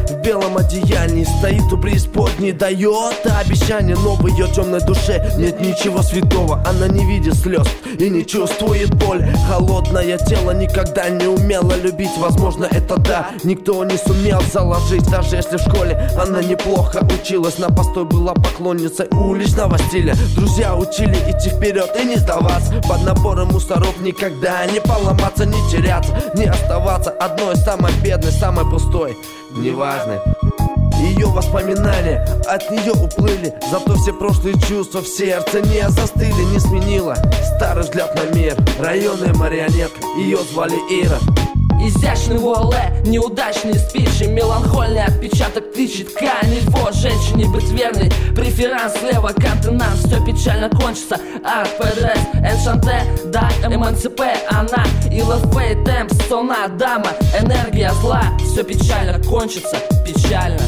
в белом одеянии стоит у преисподней, дает обещание, но в ее темной душе нет ничего святого. Она не видит слез и не чувствует боль. Холодное тело никогда не умела любить. Возможно, это да, никто не сумел заложить. Даже если в школе она неплохо училась, на постой была поклонницей уличного стиля. Друзья учили идти вперед и не сдаваться. Под напором мусоров никогда не поломаться, не теряться, не оставаться одной, самой бедной, самой пустой, неважной. Ее воспоминания от нее уплыли, зато все прошлые чувства в сердце не застыли. Не сменила старый взгляд на мир, районная марионетка, ее звали Ира. Изящный вуале, неудачные спичи, меланхольный отпечаток тычет канильфо. Женщине быть верной, преферанс слева, контенанс, все печально кончится. Арт, ПДС, эншанте, да, эмансипе, она, илофей, темп, сона, дама, энергия зла, все печально кончится, печально.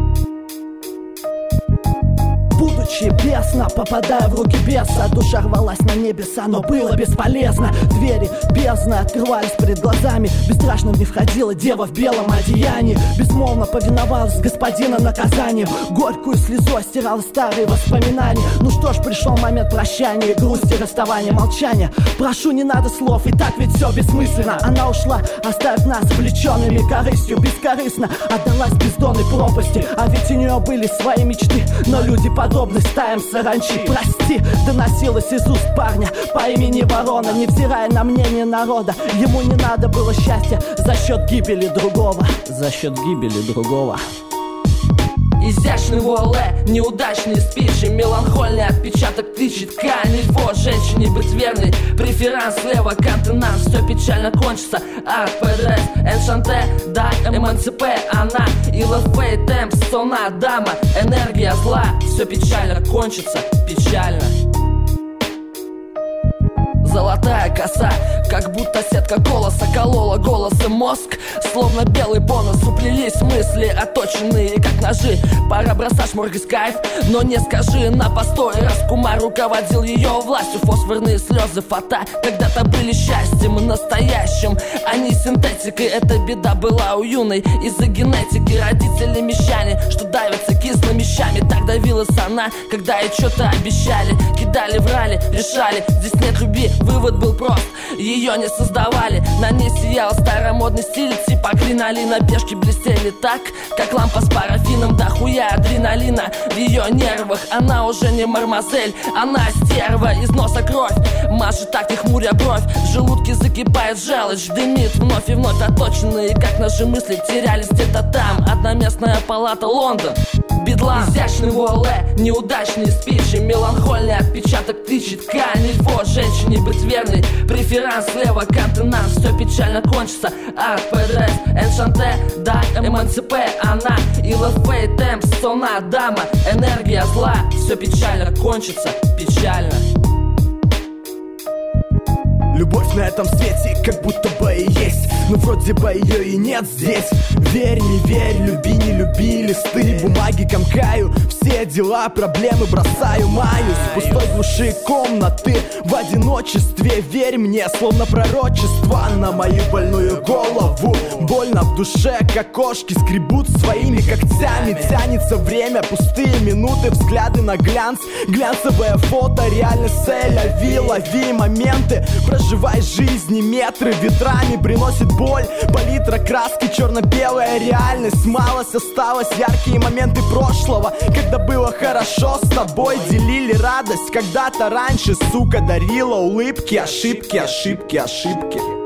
Будучи бесно, попадая в руки беса, душа рвалась на небеса, но было бесполезно. Двери бездны открывались перед глазами, бесстрашно в них входила дева в белом одеянии. Безмолвно повиновалась господина наказанием, горькую слезой стирала старые воспоминания. Ну что ж, пришел момент прощания, грусти, расставания, молчания. Прошу, не надо слов, и так ведь все бессмысленно. Она ушла, оставив нас увлеченными корыстью, бескорыстно отдалась бездонной пропасти. А ведь у нее были свои мечты, но люди подобны стаям саранчи. Прости, доносилось из уст парня по имени Ворона. Невзирая на мнение народа, ему не надо было счастья за счет гибели другого. За счет гибели другого. Изящный вуале, неудачные спичи, меланхольный отпечаток тычет канильфо. Женщине быть верной, преферанс слева, контенанс, все печально кончится. Арт, ПДС, эншанте, да, эмансипе, она, илофей, темп, сона, дама, энергия зла, все печально кончится, печально. Золотая коса, как будто сетка голоса колола голосом мозг. Словно белый бонус уплелись мысли, оточенные как ножи. Пора бросать шморгать кайф, но не скажи на постой. Раскумар руководил ее властью, фосфорные слезы фата когда-то были счастьем настоящим, а не синтетикой. Эта беда была у юной из-за генетики. Родители мещане, что давятся кислыми щами. Так давилась она, когда ей что-то обещали. Кидали, врали, решали, здесь нет любви. Вывод был прост, ее не создавали. На ней сиял старомодный стиль, типа кринолина. Пешки блестели так, как лампа с парафином. Да хуя адреналина в ее нервах. Она уже не мармазель, она стерва. Из носа кровь, машет так не хмуря бровь. В желудке закипает желчь, дымит вновь и вновь. Оточенные, как наши мысли, терялись где-то там. Одноместная палата, Лондон, бедлам. Изящный вуале, неудачные спичи, меланхольный отпечаток тычет канильфо. Женщине быть верной, преферанс слева, контенанс, все печально кончится. Арт, ПДС, эншанте, да, эмансипе, она, илофей, темп, сона, дама, энергия зла, все печально кончится, печально. Любовь на этом свете как будто бы и есть, но вроде бы ее и нет здесь. Верь, не верь, люби, не люби, листы бумаги комкаю, все дела, проблемы бросаю, маюсь в пустой глуши комнаты в одиночестве. Верь мне, словно пророчество на мою больную голову. Больно в душе, как кошки скребут своими когтями. Тянется время, пустые минуты, взгляды на глянц. Глянцевое фото, реальность, цель, лови моменты. Проживай жизни, метры ветрами приносит боль. Палитра краски, черно-белая реальность. Малость осталось, яркие моменты прошлого, когда было хорошо с тобой. Делили радость когда-то раньше, сука, дарила улыбки. Ошибки, ошибки, ошибки.